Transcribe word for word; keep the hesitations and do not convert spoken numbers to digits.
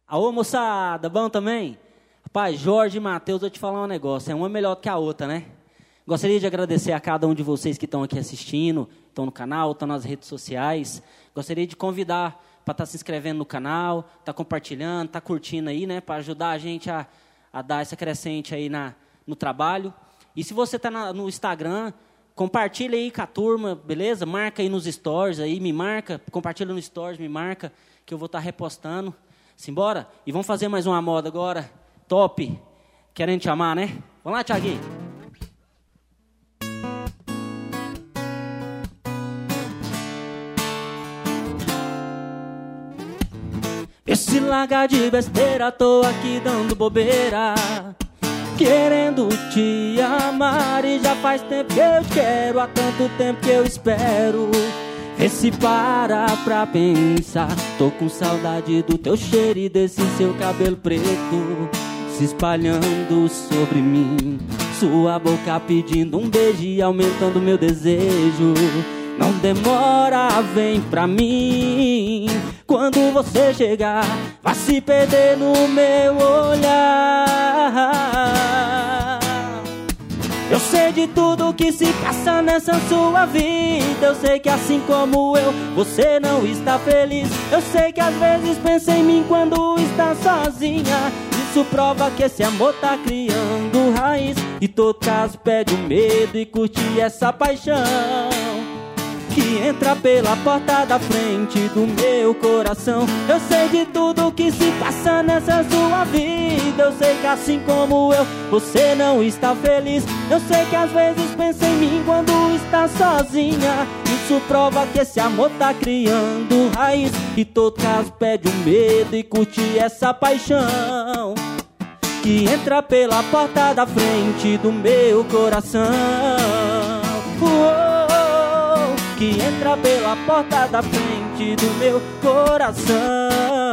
Alô, moçada, bom também? Rapaz, Jorge e Matheus, eu te falar um negócio, é uma melhor do que a outra, né? Gostaria de agradecer a cada um de vocês que estão aqui assistindo, estão no canal, estão nas redes sociais. Gostaria de convidar para estar se inscrevendo no canal, estar compartilhando, estar curtindo aí, né? Para ajudar a gente a, a dar essa crescente aí na, no trabalho. E se você está no Instagram, compartilha aí com a turma, beleza? Marca aí nos stories, aí, me marca, compartilha nos stories, me marca, que eu vou estar repostando. Simbora? E vamos fazer mais uma moda agora, top, querendo te amar, né? Vamos lá, Thiaguinho. Esse larga de besteira, tô aqui dando bobeira, querendo te amar, e já faz tempo que eu te quero, há tanto tempo que eu espero. Vê se para pra pensar, tô com saudade do teu cheiro e desse seu cabelo preto se espalhando sobre mim, sua boca pedindo um beijo e aumentando meu desejo. Não demora, vem pra mim, quando você chegar, vai se perder no meu olhar. Eu sei de tudo que se passa nessa sua vida, eu sei que assim como eu, você não está feliz. Eu sei que às vezes pensa em mim quando está sozinha, isso prova que esse amor tá criando raiz. E todo caso perde o medo e curte essa paixão que entra pela porta da frente do meu coração. Eu sei de tudo que se passa nessa sua vida, eu sei que assim como eu, você não está feliz. Eu sei que às vezes pensa em mim quando está sozinha, isso prova que esse amor tá criando raiz. E todo caso perde o medo e curte essa paixão que entra pela porta da frente do meu coração. Uou, que entra pela porta da frente do meu coração.